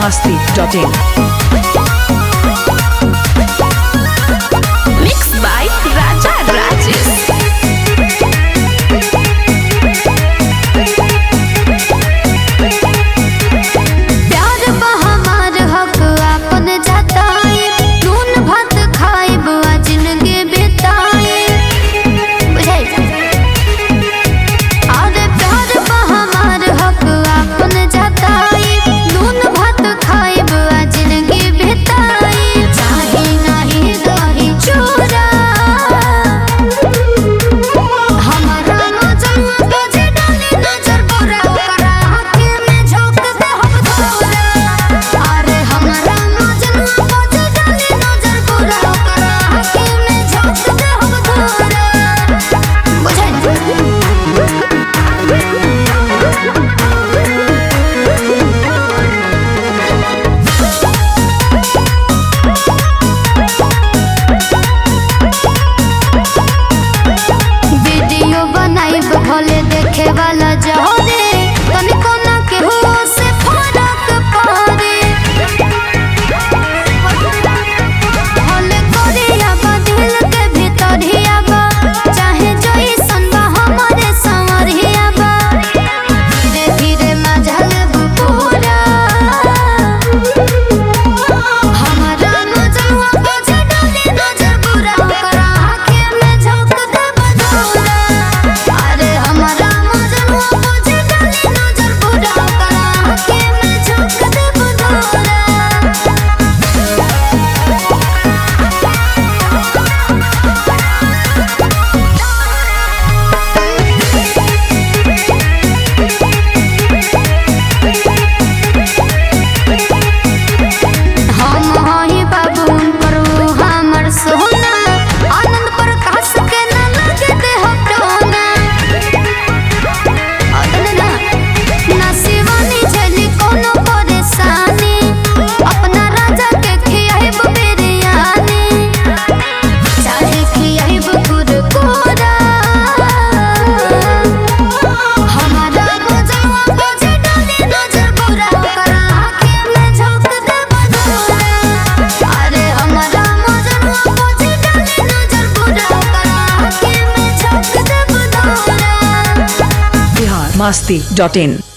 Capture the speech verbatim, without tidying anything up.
masti dot in. Mixed by Raja Rajesh. भले देखे वाला जाओ रे तनिको ना केहू से फरक पड़े भले करिया बा दिल के भीतरिया बा चाहे जइसन बा हमारे संवरिया बा धीरे धीरे मझल पूरा हमारा नजरवा को डाले नजर पूरा करा आँखें में झोंक दे बदौरा masti dot in.